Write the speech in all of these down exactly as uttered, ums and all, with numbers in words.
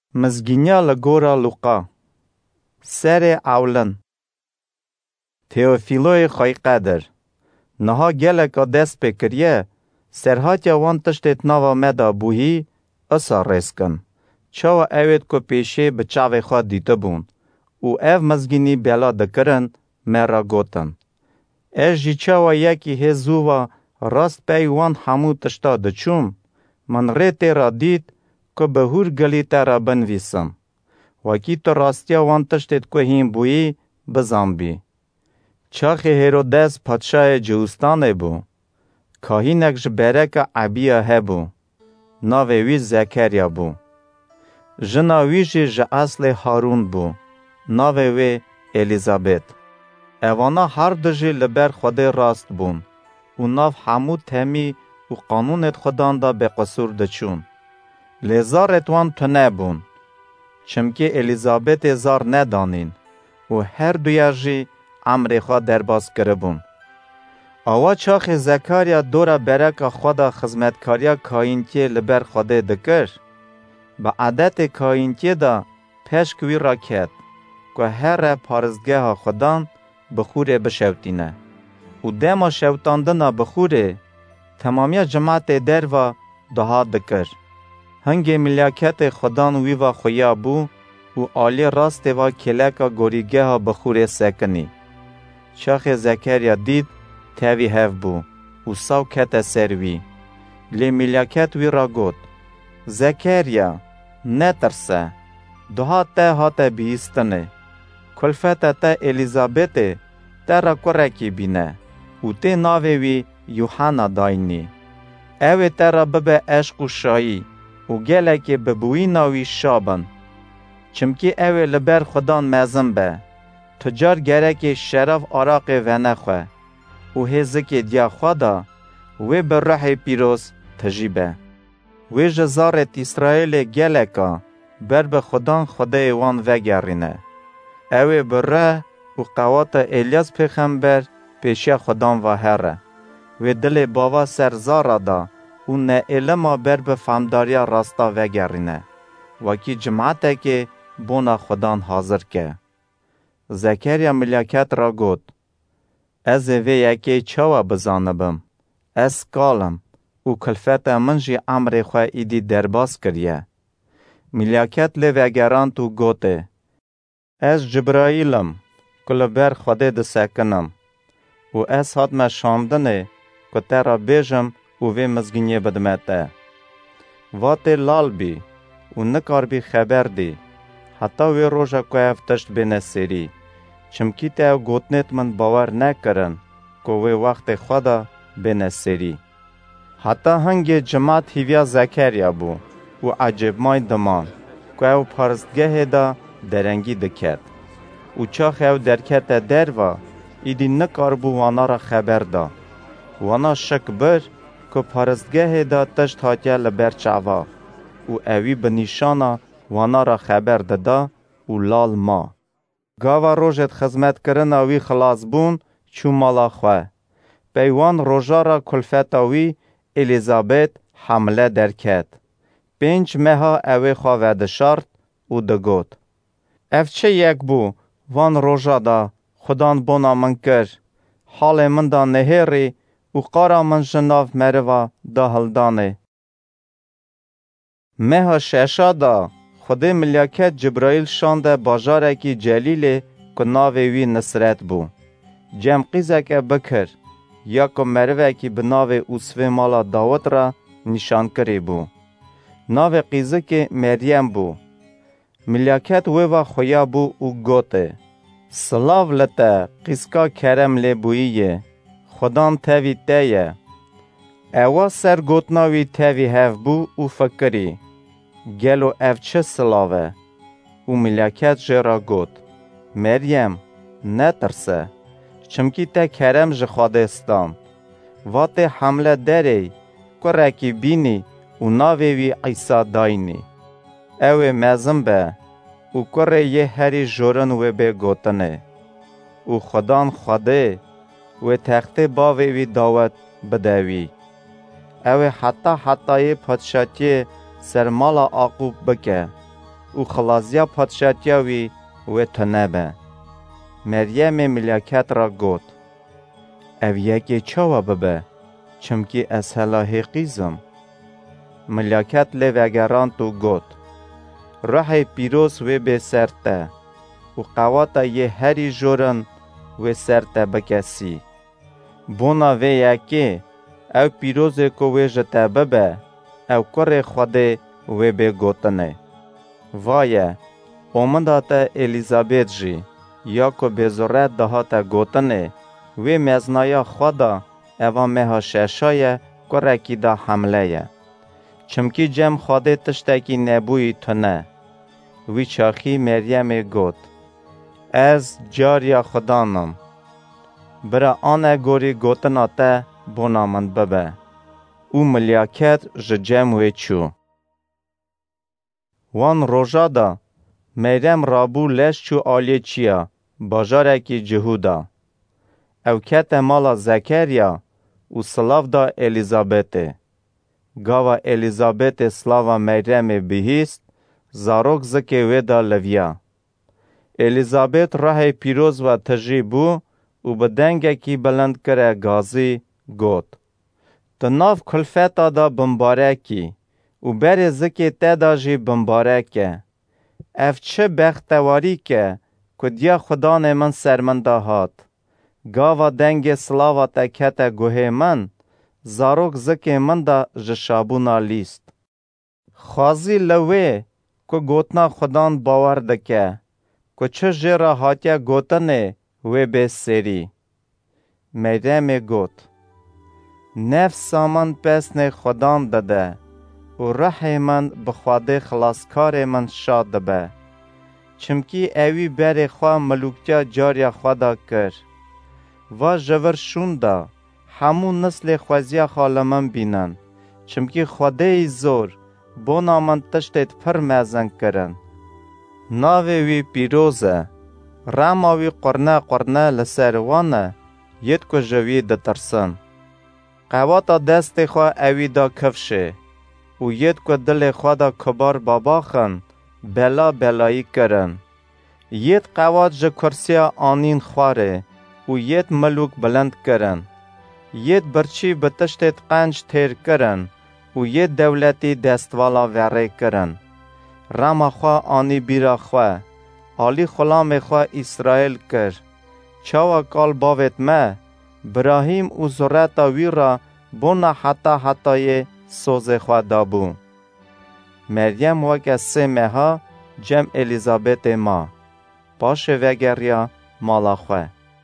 Mizgînya li gora Luqa. Serê Ewlin. Teofîloyê xwe qedir. Niha geleka dest pê kiriye, serhatiya wan tiştê nava me da bûyî, îsa rêzkin. Çawa evêt ku pêşê bi çavê xwe dîtibûn û ev mizgînî bela dikirin, me ra gotin. Ez jî çawa yekî hê zûva rast pey wan hemû tişta diçûm, min rê tê ra dît ku bi hûr gilî te ra binivîsim. Wekî tu rastiya wan tiştê ku hîn bûyî, bizanbî. Çaxê Herodes padşayê Ciwistanê bû. Kahînek ji bereka Ebiya hebû. Navê wî Zekerya bû. Jina wî jî ji eslê Harûn bû. Navê wê Elîzabet. Evana her du jî li ber Xwedê rast bûn û nav hemû temî û qanûnê Xwedan da beqesûr diçûn. Lê zarê wan tune bûn. Çimkî Elîzabetê zar nedanîn û her duya jî emrê xwe derbas kiribûn. Awa çaxê Zekerya dora bereka xwe da xizmetkariya kaîntiyê li ber Xwedê dikir. Bi edetê kaîntiyê da peşk wî ra ket ku here parêzgeha Xwedan bixûrê bişewtîne. Û dema şewtandina bixûrê, temamiya cemaetê derva diha dikir. Hingê milyaketê Xwedan wî va xuya bû û aliyê rastê va kêleka gorîgeha bixûrê sekinî. Çaxê Zekerya dît, tevî hev bû û saw kete ser wî. Lê milyaket wî ra got: Zekerya, netirse, duha te hate bihîstinê. Kulfeta te Elîzabetê te ra kurekî bîne û tê navê wî Yuhana dayînî. Ew ê te ra bibe eşq û şayî û gelekê bi bûyîna wî şabin. Çimkî ew ê li ber Xwedan mezin be. Tu car gerekê şeraf araqê venexwe û hêzikê diya xwe da, wê bi Ruhê Pîroz tijî be. Wê ji zarê İsraîlê geleka ber bi Xwedan Xwedeyê wan vegerîne. Ew ê bi reh û qewata Elyas pêxember pêşiya Xwedan va here. Wê dilê bava ser zara da û neêlima ber bi femdariya rasta vegerîne. Wekî cemaetekê bona Xwedan hazir ke. Zekerya milyaket ra got: Ez ê vê yekê çawa bizanibim? Ez kalim û kulfeta min jî emrê xwe îdî derbas kiriye. Milyaket lê vegerand û gotê: Ez Cibraîlim ku li ber Xwedê disekinim û ez hatime şandinê ku te ra bêjim û vê mizgîniyê bidime te. Va tê lal bî û nikarbî xeber dî, heta wê roja ku ev tişt bêne serî, çimkî te ew gotinê min bawer nekirin ku wê wextê xwe da bêne serî. Heta hingê cemaet hîviya Zekerya bû û ecêbmay diman ku ew parêzgehê da derengî diket. Û çax ew derkete derva, îdî nikaribû wana ra xeber da. Wana şik bir ku parêzgehê da tişt hatiye li ber çava û ewî bi nîşana wana ra xeber dida û lal ma. Gava rojê xizmetkirina wî xilas bûn, çû mala xwe. Peywan rojara kulfeta wî Elîzabet hemile derket. Pênc meha evê xwe vedişart û digot: Ev çi yek bû van roja da Xwedan bona min kir, halê min da nihêrî û qara min ji nav meriva da hildanê. Meha şeşa da Xwedê milyaket Cibraîl şande bajarekî celîlê ku navê wî Nisret bû. Cemqîzeke bikir, ya ku merivekî bi navê Usvê mala Dawit ra nîşankirî bû. Navê qîzikê Meryem bû. Milyaket wê va xuya bû û gotê: Silav li te, qîzka kerem lêbûyiyê, Xwedan tevî te ye. Ewa ser gotina wî tevî hev bû û fikirî: Gelo ev çi silav e? û milyaket jê ra got: Meryem, netirse, çimkî te kerem ji Xwedê stand. Va tê hemile derê, kurekî bînî û navê wî İsa dayînî. Ew ê mezin be û kurê yê herî jorin wê bê gotinê. û Xwedan Xwedê wê textê bavê wî Dawit bide wî. Ew ê heta hetayê padşatiyê ser mala Aqûb bike و خلاصیا پادشاتیا وی و تنبه. مریم ملاکت را گوت. او یکی چاوا ببه چمکی از هلاهی قیزم. ملاکت لوگران تو گوت. روح پیروز و به سرته و قواتا یه هری جورن و سرته بکسی. بونا و یکی او پیروز کو و جته ببه او کر خوده و به گوتنه. وایه اومداتا الیزابت جی یا کو به زورت دهاتا گوتنه و مزنایا خدا اوا مها ششای کرکی دا حمله. چمکی جم خوده تشتکی نبوی تنه. وی چاخی مریم گوت. از جاریا خدانم. برا آنه گوری گوتنا تا بونامند ببه. او ملیاکت ججم وی چو. وان روژا دا مریم رابو لش چو آلی چیا باجاره کی جهودا. او کت مالا زکریا و سلاف دا الیزابته. گاوا الیزابت سلاوا مریم بهیست زاروک زکی ویدا لویا. الیزابت راه پیروز و تجیبو و بدنگه کی بلند کره گازی گوت. تناف کلفتا دا بمبارکی و بر زکی تدا جی بمبارکه. اف چه بختواری که کدیا خدا من سرمنده هات. گاوا دنگ سلاوا تکت گوه من زاروک زکی من دا جشابونا لیست. خوازی لوه که گوتنا خدان باور دکه که چه جرا هاتیا گوتنه و به سری. مریم گوت. نفس سامان پسن خدان داده و روح من بخواده خلاصکار من شاد به. چمکی اوی بر خواه ملوکتیا جاریا خوادا کر. و جور شوندا همون نسل خوازیا خالمن بینن. چمکی خواده زور بونا من تشتید پر مزن کرن. ناوی وی پیروزه. راماوی قرنه قرنه لسروانه ید کو جوی دترسن. قواتا دست خواه اوی دا کفشه. و ید کو دل خواه دا کبار باباخن بلا بلایی کرن. ید قوات جه کرسیا آنین خواره و ید ملوک بلند کرن. ید برچی بتشتت قنج تیر کرن و ید دولتی دستوالا وره کرن. راما خواه آنی بیرا خواه آلی خلام خواه اسرائیل کر. چاوا کال باوت ما براهیم و زورتا وی را بونا حتا حتای سوز خواه دابو. مریم وکه سه مها جم الیزابت ما. باشه وگریا مالا خواه.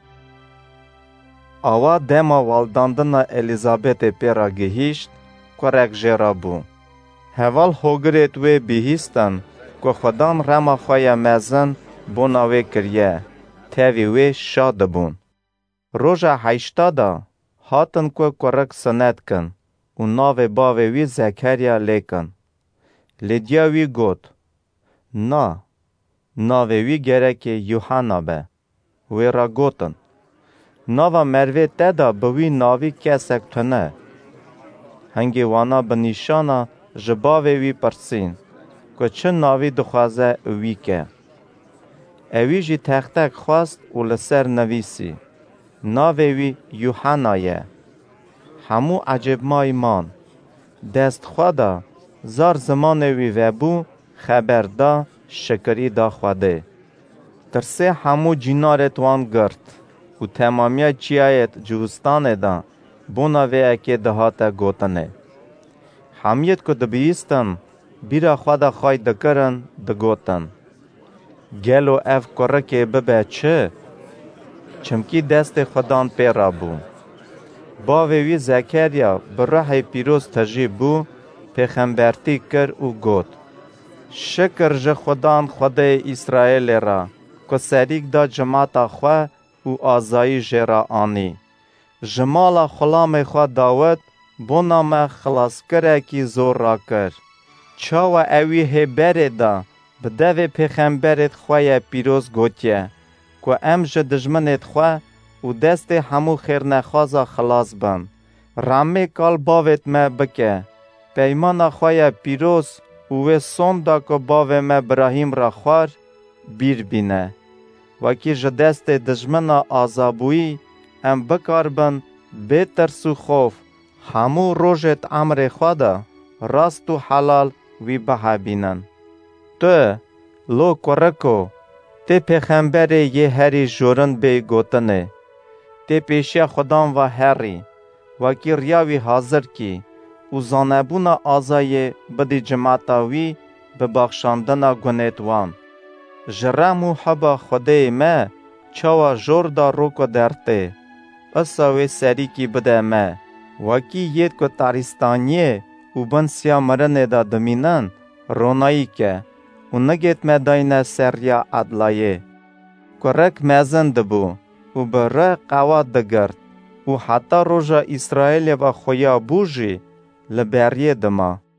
آوا دما والداندنا الیزابت پیرا گهیشت کرک جرا بو. هوال هوگرت و بیهیستن که خدان رما خواه مزن بوناوی کریه. تاوی وی شاد بون. روژا حیشتا دا هاتن که کرک سنت کن و ناو باوی وی زکریا لیکن. لیدیا وی گوت. نا. ناو وی گرک یوحنا به. وی را گوتن. ناو مروی تدا بوی ناوی کسک تنه. هنگی وانا بنیشانا جباوی وی پرسین که چه ناوی دخوازه وی که. اوی جی تختک خواست و لسر نویسی. ناوی وی یوحنایه. همو عجب ما ایمان. دست خوادا زار زمان وی وبو خبر دا شکری دا خواده. ترسه همو جینارت وان گرد و تمامیه چیایت جوستانه دا بونا وی اکی دهاتا گوتنه. همیت که دبیستن بیرا خوادا خواهی دکرن دگوتن. گلو اف کرکه ببه چه؟ چمکی دست خدان پیرا بو. باوی وی زکریا بروح پیروز تجیب بو پیغمبرتی کر و گوت. شکر جه خدان خدای اسرائیل را که سریک دا جماعتا خواه و آزایی جرا آنی. جمالا خلام خواه داود بونا ما خلاص کره کی زور را کر. چاوا اوی هبره دا بدوی پیغمبرت خواه پیروز گوتیه که ام جه دجمنت خواه و دست همو خیر نخوازا خلاص بن. رامه کال باوت ما بکه پیمان خواه پیروز و سون دا که باوه ما ابراهیم را خوار بیر بینه. وکی جدست دجمن آزابوی ام بکار بن بی ترسو خوف همو روژت عمر خواده راست و حلال وی بها بینن. تو لو کرکو تی پیغمبر یه هری جورن بی گوتنه. تی پیشی خدام و هری وکی ریاوی حاضر کی و زانبونا آزای بدی جماعتاوی ببخشاندنا گنیتوان. جرمو حبا خوده ما چاوا جور دا روکو درته اساوی سری کی بده ما وکی ید کو تاریستانیه و بنسیا مرنه دا دمینن رونایی که و نگیت مداینه سریا عدلایه کرک مزن دبو و بره قواد دگرد و حتی روژا اسرائیل و خویا بوجی لبریه دما.